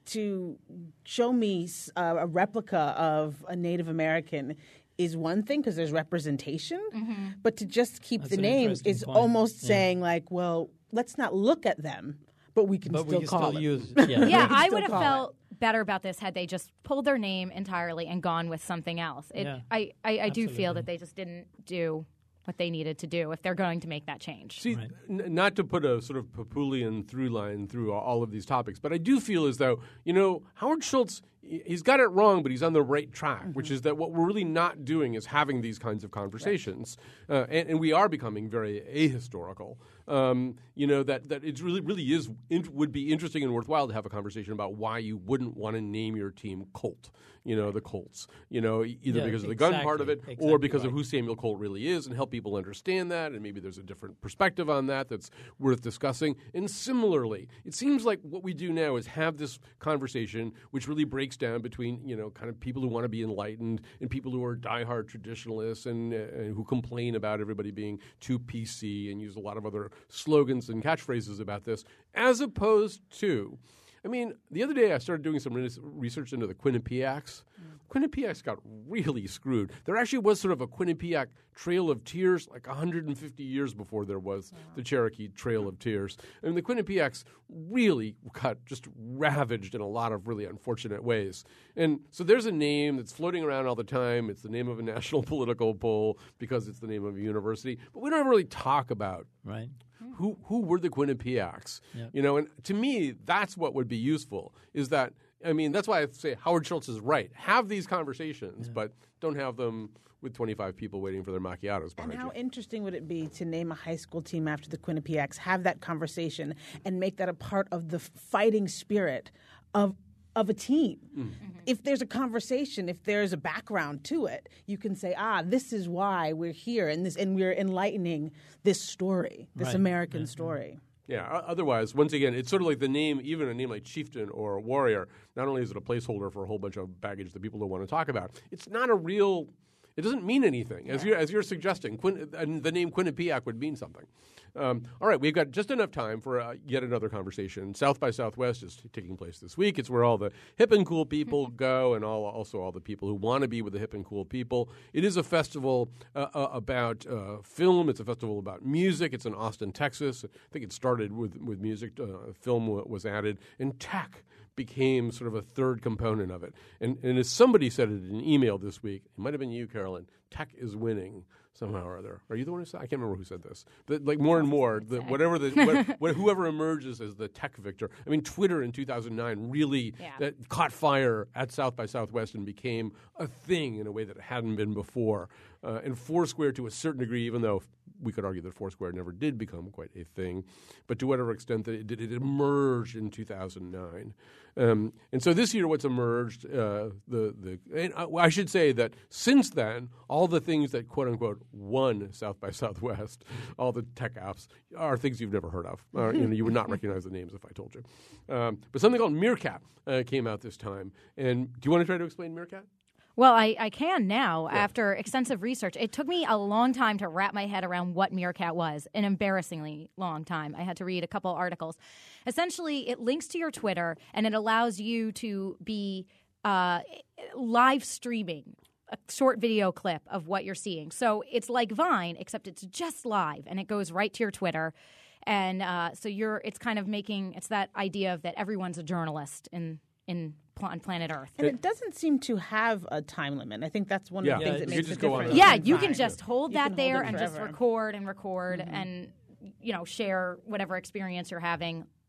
to show me uh, a replica of a Native American is one thing because there's representation, but to just keep That's the an name interesting is point. almost Yeah. saying like, well, let's not look at them, but we can But still we can call still it. use yeah. Yeah, can I still would have call felt better about this had they just pulled their name entirely and gone with something else. It, Yeah. I, I, I do feel Absolutely. that they just didn't do what they needed to do if they're going to make that change. See, Right. n- not to put a sort of Papulian through line through a- all of these topics, but I do feel as though, you know, Howard Schultz, he- he's got it wrong, but he's on the right track, which is that what we're really not doing is having these kinds of conversations. Uh, and, and we are becoming very ahistorical. Um, you know, that, that it really, really is, in, would be interesting and worthwhile to have a conversation about why you wouldn't want to name your team Colt, you know, the Colts, you know, e- either Yeah, because of the gun part of it exactly, or exactly because of right. who Samuel Colt really is and help people understand that, and maybe there's a different perspective on that that's worth discussing. And similarly, it seems like what we do now is have this conversation which really breaks down between, you know, kind of people who want to be enlightened and people who are diehard traditionalists and, uh, and who complain about everybody being too P C and use a lot of other slogans and catchphrases about this, as opposed to, I mean, the other day I started doing some re- research into the Quinnipiacs. Quinnipiacs got really screwed. There actually was sort of a Quinnipiac Trail of Tears like one hundred fifty years before there was the Cherokee Trail of Tears. I mean, the Quinnipiacs really got just ravaged in a lot of really unfortunate ways. And so there's a name that's floating around all the time. It's the name of a national political poll because it's the name of a university. But we don't ever really talk about Right. who who were the Quinnipiacs? Yeah. You know, and to me, that's what would be useful. Is that I mean, that's why I say Howard Schultz is right. Have these conversations, but don't have them with twenty-five people waiting for their macchiatos And behind how you. interesting would it be to name a high school team after the Quinnipiacs, have that conversation, and make that a part of the fighting spirit of of a team? Mm. If there's a conversation, if there's a background to it, you can say, ah, this is why we're here, and this, and we're enlightening this story, this Right. American Yeah. story. Yeah. o- Otherwise, once again, it's sort of like the name, even a name like Chieftain or Warrior. Not only is it a placeholder for a whole bunch of baggage that people don't want to talk about, it's not a real. It doesn't mean anything, as you're as you're suggesting. Quin, uh, the name Quinnipiac would mean something. Um, all right, we've got just enough time for uh, yet another conversation. South by Southwest is t- taking place this week. It's where all the hip and cool people go, and all also all the people who want to be with the hip and cool people. It is a festival uh, uh, about uh, film. It's a festival about music. It's in Austin, Texas. I think it started with with music. Uh, film w- was added, and tech became sort of a third component of it. And, and as somebody said it in an email this week, it might have been you, Carolyn, tech is winning somehow or other. Are you the one who said? I can't remember who said this. But like more and more, the, whatever the what, what, whoever emerges as the tech victor. I mean, Twitter in two thousand nine really Yeah. that caught fire at South by Southwest and became a thing in a way that it hadn't been before. Uh, and Foursquare, to a certain degree, even though we could argue that Foursquare never did become quite a thing, but to whatever extent that it did, it emerged in two thousand nine. Um, and so this year, what's emerged, uh, the the and I, I should say that since then, all the things that quote unquote won South by Southwest, all the tech apps, are things you've never heard of. Uh, you know, you would not recognize the names if I told you. Um, but something called Meerkat uh, came out this time. And do you want to try to explain Meerkat? Well, I, I can now after extensive research. It took me a long time to wrap my head around what Meerkat was, an embarrassingly long time. I had to read a couple articles. Essentially, it links to your Twitter, and it allows you to be uh, live streaming a short video clip of what you're seeing. So it's like Vine, except it's just live, and it goes right to your Twitter. And uh, so you're it's kind of making – it's that idea of that everyone's a journalist in in on planet Earth. And it doesn't seem to have a time limit. I think that's one Yeah. of the Yeah, things that you makes just it go on different. it. Yeah, than you can Vine. just hold You that can hold there it and just forever. record and record and, you know, share whatever experience you're having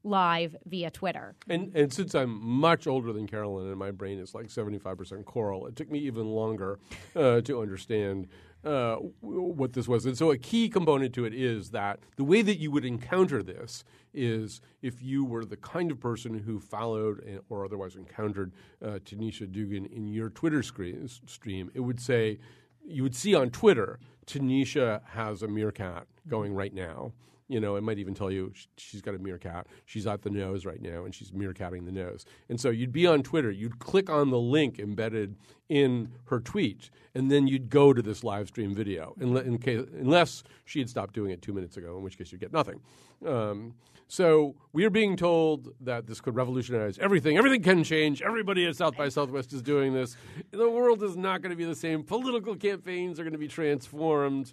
live via Twitter. And and since I'm much older than Carolyn and my brain is like seventy-five percent coral, it took me even longer uh, to understand uh, w- what this was. And so a key component to it is that the way that you would encounter this is if you were the kind of person who followed and, or otherwise encountered uh, Tanisha Dugan in your Twitter screen, stream, it would say, you would see on Twitter, Tanisha has a meerkat going right now. You know, it might even tell you sh- she's got a meerkat. She's at the nose right now, and she's meerkatting the nose. And so you'd be on Twitter. You'd click on the link embedded in her tweet, and then you'd go to this live stream video, in, in case, unless she had stopped doing it two minutes ago, in which case you'd get nothing. Um, so we are being told that this could revolutionize everything. Everything can change. Everybody at South by Southwest is doing this. The world is not going to be the same. Political campaigns are going to be transformed.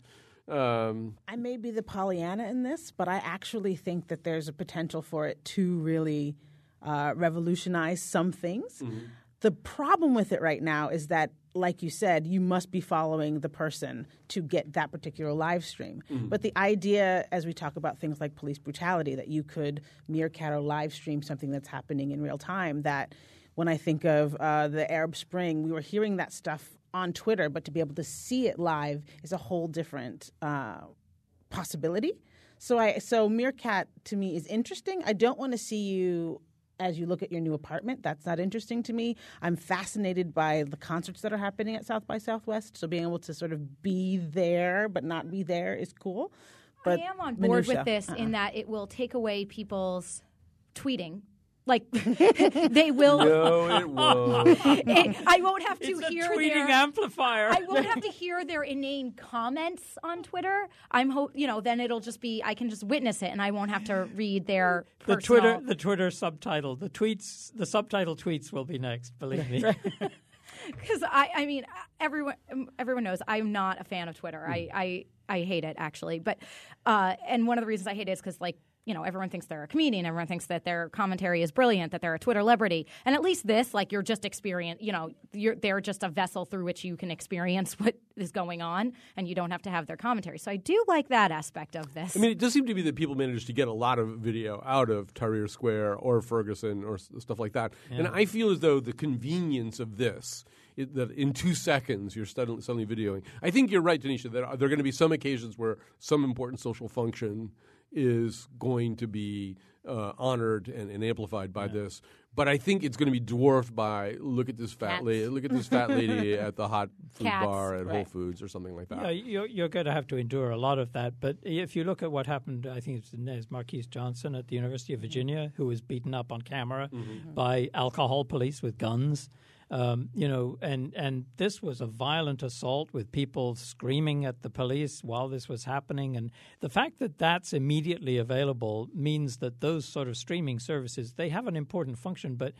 Um, I may be the Pollyanna in this, but I actually think that there's a potential for it to really uh, revolutionize some things. Mm-hmm. The problem with it right now is that, like you said, you must be following the person to get that particular live stream. Mm-hmm. But the idea, as we talk about things like police brutality, that you could meerkat or live stream something that's happening in real time, that when I think of uh, the Arab Spring, we were hearing that stuff on Twitter, but to be able to see it live is a whole different uh, possibility. So I so meerkat to me is interesting. I don't want to see you as you look at your new apartment. That's not interesting to me. I'm fascinated by the concerts that are happening at South by Southwest. So being able to sort of be there but not be there is cool. But I am on board minutia. with this uh-uh. in that it will take away people's tweeting. Like they will. No, it won't. it, I won't have to It's a hear tweeting their. amplifier. I won't have to hear their inane comments on Twitter. I'm hope you know. Then it'll just be I can just witness it, and I won't have to read their the personal. Twitter, the Twitter subtitle, the tweets, the subtitle tweets will be next. Believe me. Because I, I mean, everyone, everyone knows I'm not a fan of Twitter. I, I, I hate it actually. But, uh, and one of the reasons I hate it is because, like, you know, everyone thinks they're a comedian. Everyone thinks that their commentary is brilliant, that they're a Twitter celebrity. And at least this, like, you're just experience. You know, you're they're just a vessel through which you can experience what is going on, and you don't have to have their commentary. So I do like that aspect of this. I mean, it does seem to be that people manage to get a lot of video out of Tahrir Square or Ferguson or s- stuff like that. Yeah. And I feel as though the convenience of this, it, that in two seconds you're suddenly, suddenly videoing. I think you're right, Tanisha, that there are going to be some occasions where some important social function is going to be uh, honored and, and amplified by yeah. this. But I think it's going to be dwarfed by look at this fat lady, look at this fat lady at the hot food Cats, bar at right. Whole Foods or something like that. Yeah, you're, you're going to have to endure a lot of that. But if you look at what happened, I think it's Marquise Johnson at the University of Virginia, who was beaten up on camera mm-hmm. by alcohol police with guns. Um, you know, and, and this was a violent assault with people screaming at the police while this was happening. And the fact that that's immediately available means that those sort of streaming services, they have an important function. But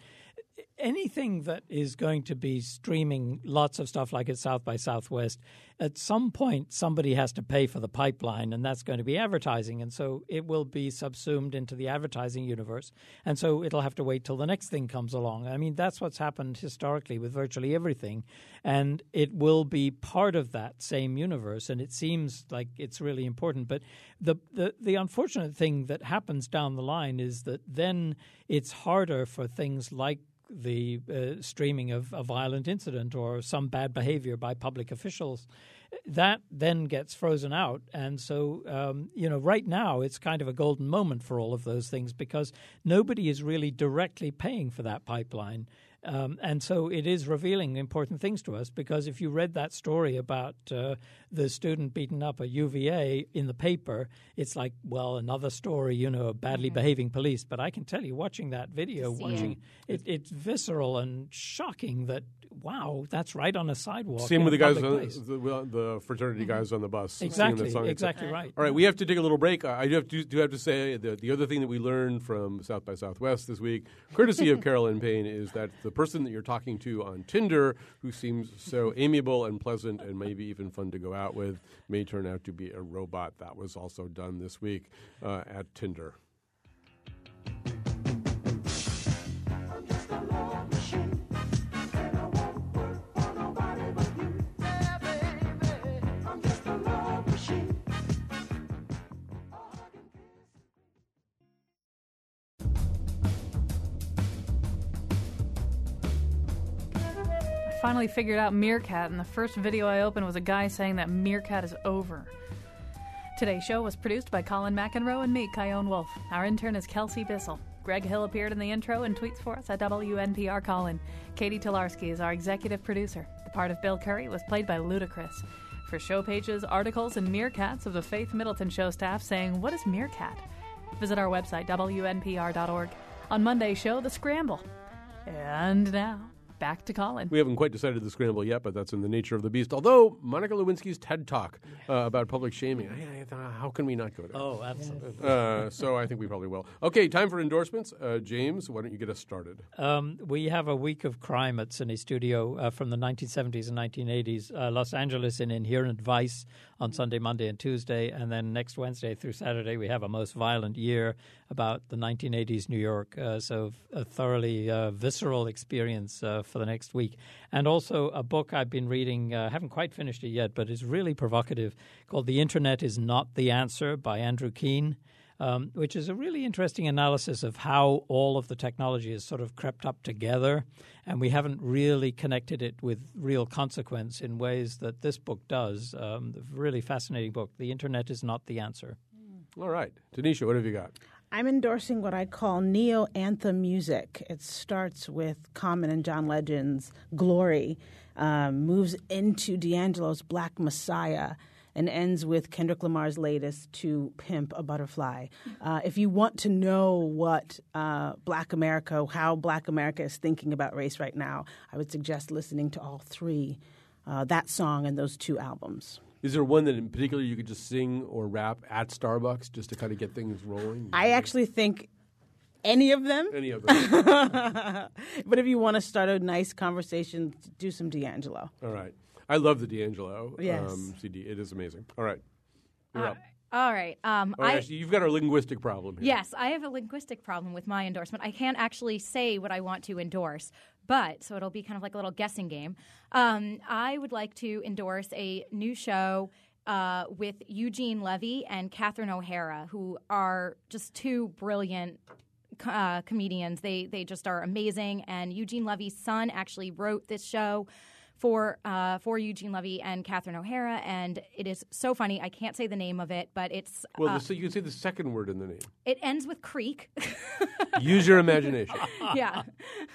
anything that is going to be streaming lots of stuff like at South by Southwest, at some point somebody has to pay for the pipeline, and that's going to be advertising. And so it will be subsumed into the advertising universe. And so it'll have to wait till the next thing comes along. I mean, that's what's happened historically with virtually everything. And it will be part of that same universe. And it seems like it's really important. But the the, the unfortunate thing that happens down the line is that then it's harder for things like the uh, streaming of a violent incident or some bad behavior by public officials. That then gets frozen out. And so, um, you know, right now it's kind of a golden moment for all of those things because nobody is really directly paying for that pipeline. Um, and so it is revealing important things to us because if you read that story about uh, the student beaten up at U V A in the paper, it's like, well, another story, you know, of badly mm-hmm. behaving police. But I can tell you, watching that video, watching it, it, it's visceral and shocking that, wow, that's right on a sidewalk. Same with the guys, on, the, the fraternity mm-hmm. guys on the bus. Exactly, that song. exactly right. All right, we have to take a little break. I do have to, do have to say that the other thing that we learned from South by Southwest this week, courtesy of Carolyn Payne, is that the person that you're talking to on Tinder, who seems so amiable and pleasant and maybe even fun to go out with, may turn out to be a robot. That was also done this week uh, at Tinder. finally figured out Meerkat, and the first video I opened was a guy saying that Meerkat is over. Today's show was produced by Colin McEnroe and me, Kyone Wolf. Our intern is Kelsey Bissell. Greg Hill appeared in the intro and tweets for us at W N P R Colin. Katie Tolarski is our executive producer. The part of Bill Curry was played by Ludacris. For show pages, articles, and meerkats of the Faith Middleton Show staff saying, "What is Meerkat?" visit our website, W N P R dot org. On Monday's show, The Scramble. And now, back to Colin. We haven't quite decided the scramble yet, but that's in the nature of the beast. Although, Monica Lewinsky's TED Talk uh, about public shaming, I, I thought, how can we not go there? Oh, absolutely. Uh, so I think we probably will. Okay, time for endorsements. Uh, James, why don't you get us started? Um, we have a week of crime at Cine Studio uh, from the nineteen seventies and nineteen eighties. Uh, Los Angeles in Inherent Vice on Sunday, Monday, and Tuesday. And then next Wednesday through Saturday, we have A Most Violent Year about the nineteen eighties New York. Uh, so a thoroughly uh, visceral experience uh, for the next week. And also a book I've been reading, I uh, haven't quite finished it yet, but it's really provocative, called The Internet is Not the Answer by Andrew Keen, um, which is a really interesting analysis of how all of the technology has sort of crept up together, and we haven't really connected it with real consequence in ways that this book does. Um, a really fascinating book. The Internet is Not the Answer. All right. Tanisha, what have you got? I'm endorsing what I call neo-anthem music. It starts with Common and John Legend's Glory, um, moves into D'Angelo's Black Messiah, and ends with Kendrick Lamar's latest, To Pimp a Butterfly. Uh, if you want to know what uh, Black America, how Black America is thinking about race right now, I would suggest listening to all three, uh, that song and those two albums. Is there one that in particular you could just sing or rap at Starbucks just to kind of get things rolling? I actually think any of them. Any of them. But if you want to start a nice conversation, do some D'Angelo. All right. I love the D'Angelo Yes. um, C D. It is amazing. All right. You're Uh, up. All right. Um, Oh, I, actually, you've got a linguistic problem here. Yes, I have a linguistic problem with my endorsement. I can't actually say what I want to endorse, but so it'll be kind of like a little guessing game. Um, I would like to endorse a new show uh, with Eugene Levy and Catherine O'Hara, who are just two brilliant uh, comedians. They they just are amazing. And Eugene Levy's son actually wrote this show for uh, for Eugene Levy and Catherine O'Hara, and it is so funny. I can't say the name of it, but it's Well, uh, the, so you can say the second word in the name. it ends with creek. Use your imagination. Yeah.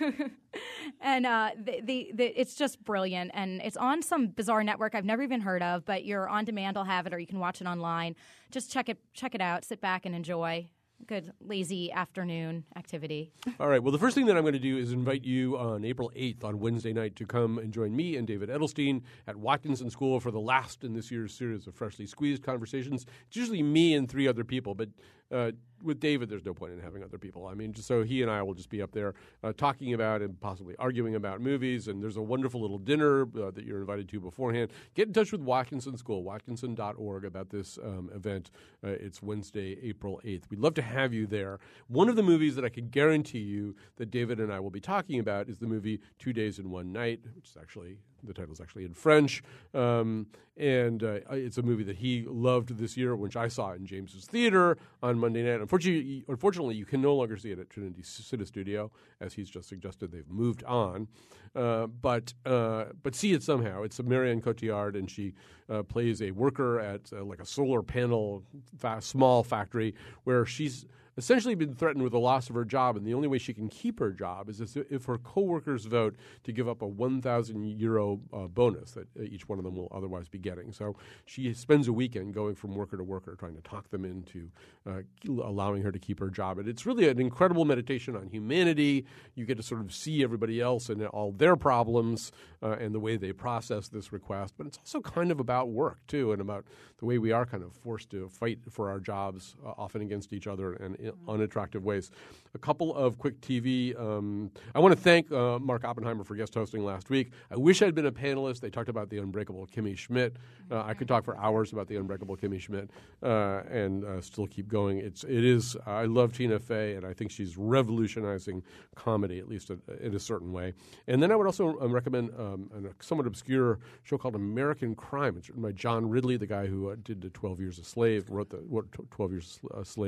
And uh, the, the, the, it's just brilliant. And it's on some bizarre network I've never even heard of, but your on demand will have it, or you can watch it online. Just check it, check it out, sit back and enjoy. Good lazy afternoon activity. All right. Well, the first thing that I'm going to do is invite you on April eighth on Wednesday night to come and join me and David Edelstein at Watkinson School for the last in this year's series of Freshly Squeezed Conversations. It's usually me and three other people, but uh, with David, there's no point in having other people. I mean, just so he and I will just be up there uh, talking about and possibly arguing about movies. And there's a wonderful little dinner uh, that you're invited to beforehand. Get in touch with Watkinson School, watkinson dot org, about this um, event. Uh, it's Wednesday, April eighth. We'd love to have you there. One of the movies that I can guarantee you that David and I will be talking about is the movie Two Days and One Night, which is actually, the title is actually in French. Um, and uh, it's a movie that he loved this year, which I saw in James's Theater on Monday night. Unfortunately, unfortunately, you can no longer see it at Trinity Cine Studio, as he's just suggested. They've moved on. Uh, but uh, but see it somehow. It's Marianne Cotillard, and she uh, plays a worker at uh, like a solar panel fa- small factory where she's essentially been threatened with the loss of her job, and the only way she can keep her job is if her coworkers vote to give up a one thousand euro uh, bonus that each one of them will otherwise be getting. So she spends a weekend going from worker to worker, trying to talk them into uh, allowing her to keep her job. And it's really an incredible meditation on humanity. You get to sort of see everybody else and all their problems uh, and the way they process this request. But it's also kind of about work, too, and about the way we are kind of forced to fight for our jobs, uh, often against each other and in unattractive ways. A couple of quick T V. Um, I want to thank uh, Mark Oppenheimer for guest hosting last week. I wish I'd been a panelist. They talked about the unbreakable Kimmy Schmidt. Uh, I could talk for hours about the unbreakable Kimmy Schmidt uh, and uh, still keep going. It's it is. I love Tina Fey, and I think she's revolutionizing comedy, at least in a certain way. And then I would also um, recommend um, a somewhat obscure show called American Crime. It's written by John Ridley, the guy who uh, did the twelve Years a Slave, wrote the what, twelve Years a Slave.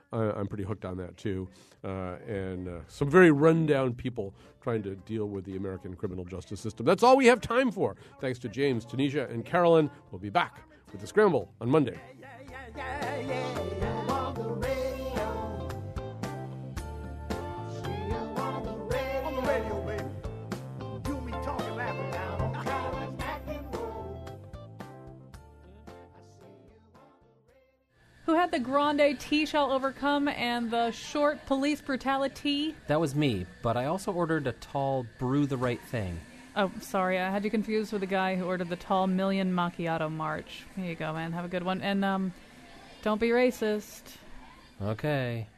I, I'm pretty hooked on that too. Uh, and uh, some very rundown people trying to deal with the American criminal justice system. That's all we have time for. Thanks to James, Tanisha, and Carolyn. We'll be back with The Scramble on Monday. Who had the grande T-shell overcome and the short police brutality? That was me, but I also ordered a tall brew the right thing. Oh, sorry, I had you confused with the guy who ordered the tall million macchiato march. Here you go, man. Have a good one. And, um, don't be racist. Okay.